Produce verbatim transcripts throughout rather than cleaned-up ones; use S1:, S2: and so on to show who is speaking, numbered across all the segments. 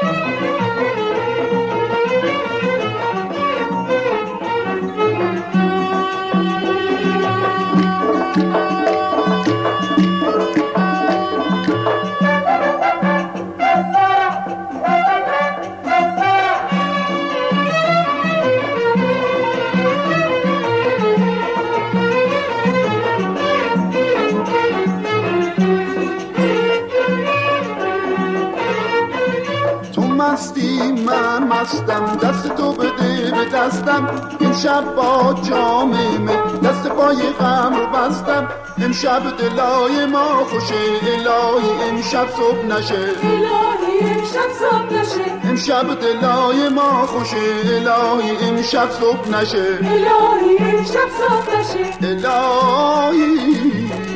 S1: مستی من مستم، دست تو بده به دستم، امشب با جام می دست پای غم رو بستم. امشب دلای ما خوشه الهی، امشب صبح نشه
S2: الهی، امشب صبح نشه.
S1: امشب دلای ما خوشه الهی، امشب صبح نشه
S2: الهی، امشب صبح نشه.
S1: الهی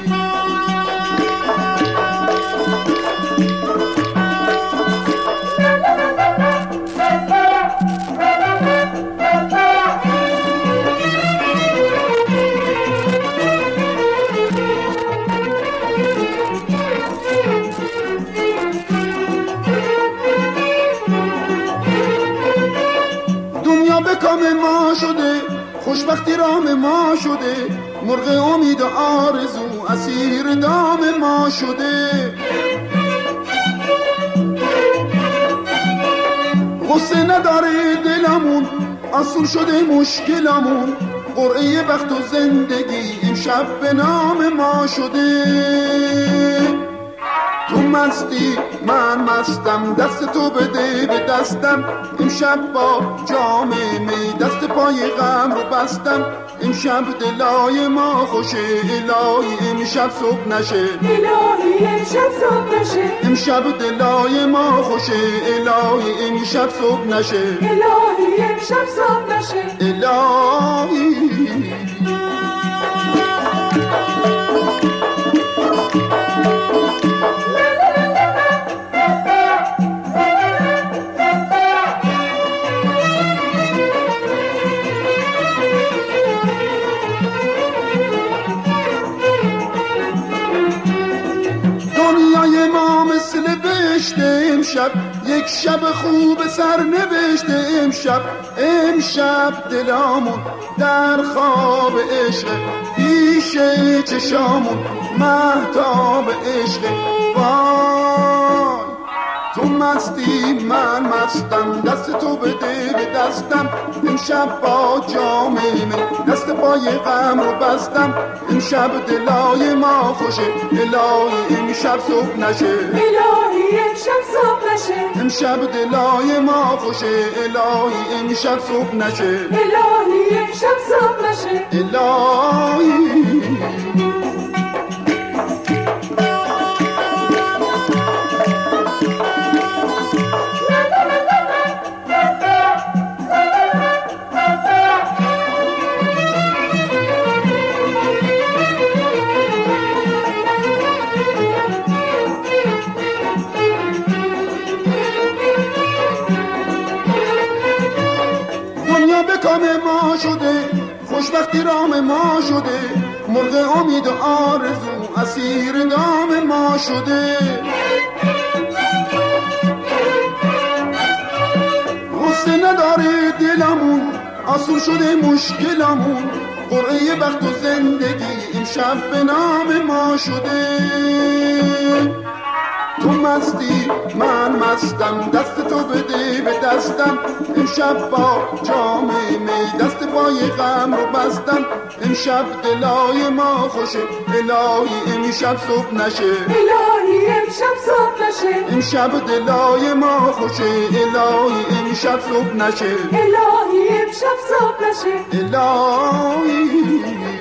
S1: به کام ما شده، خوشبختی رام ما شده، مرغ امید و آرزو اسیر دام ما شده. غصه نداره دلمون، آسون شده مشکلمون، قرعه بخت و زندگی امشب به نام ما شده. تو مستی من مستم، دست تو بده به دستم، امشب با جام می دست پای غم رو بستم. امشب دلای ما خوشه الهی، امشب صبح نشه
S2: الهی، امشب صبح نشه.
S1: امشب دلای ما خوشه الهی، امشب صبح نشه
S2: الهی، امشب صبح نشه.
S1: الهی دنیای ما مثل بهشته امشب، یک شب خوب سر نوشته امشب. امشب دلامون در خواب عشق، پیش چشامون مهتاب عشق. وای تو مستی من مستم، دست تو بده به دستم، امشب با جام می دست پای غم رو بستم. امشب دلای ما خوشه الهی، امشب صبح نشه
S2: الهی، امشب صبح نشه.
S1: امشب دلای ما خوشه الهی، امشب صبح نشه
S2: الهی، امشب صبح نشه.
S1: الهی به کام ما شده، خوشبختی رام ما شده، مرغ امید و آرزو اسیر دام ما شده. غصه نداره دلمون، آسون شده مشکلمون، قرعه بخت و زندگی امشب به نام ما شده. تو مستی من مستم، دست تو بده به دستم، امشب با جام می دست پای غم رو بستم. امشب دلای ما خوشه الهی، امشب صبح نشه
S2: الهی، امشب صبح نشه.
S1: امشب دلای ما خوشه الهی، امشب صبح نشه
S2: الهی، امشب صبح نشه.
S1: الهی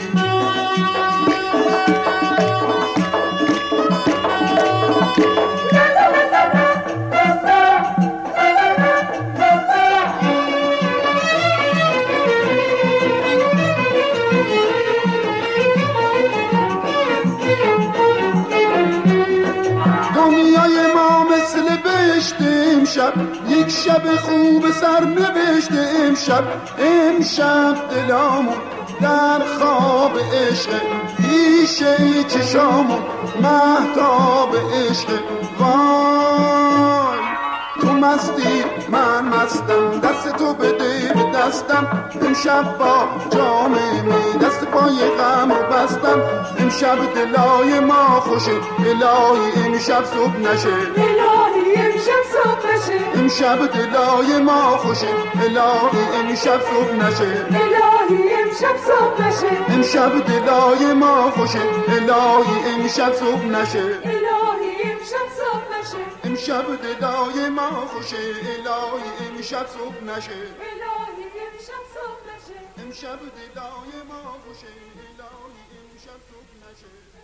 S1: دنیای ما مثل بهشته امشب، یک شب خوب سر نوشته امشب. امشب دلامون در خواب عشق، پیش چشامون مهتاب عشق. وای تو مستی من مستم، دست تو بده به دستم، امشب با جام می دست پای غم رو بستم. امشب دلای ما خوشه، الهی امشب صبح نشه،
S2: الهی امشب صبح نشه،
S1: امشب دلای ما خوشه، الهی امشب صبح نشه،
S2: الهی امشب صبح نشه،
S1: امشب دلای ما خوشه، الهی امشب صبح نشه،
S2: الهی امشب صبح نشه،
S1: امشب دلای ما خوشه، الهی امشب صبح نشه،
S2: الهی امشب صبح نشه،
S1: امشب دلای ما خوشه، الهی امشب صبح نشه.